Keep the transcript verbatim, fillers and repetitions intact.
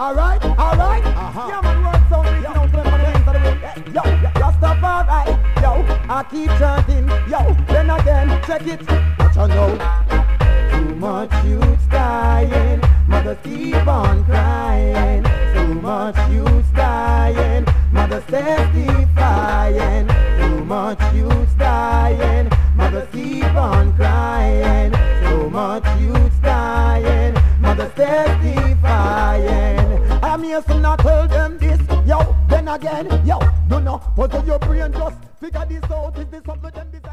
Alright, alright. Uh-huh. Yeah, man, work sound reaching out to them on the length of the wind. Yo, Rastafari. Yo, I keep chanting. Yo, then again, check it. What you know? Too much youth dying. Mothers keep on crying. Too much youth dying. Mothers testifying. Too much youth dying. Mothers keep on crying. Too much youth dying. Mothers testifying. I'm here to not tell them this. Yo, then again, yo, do not put on your brain, just figure this out. Is this something them desire?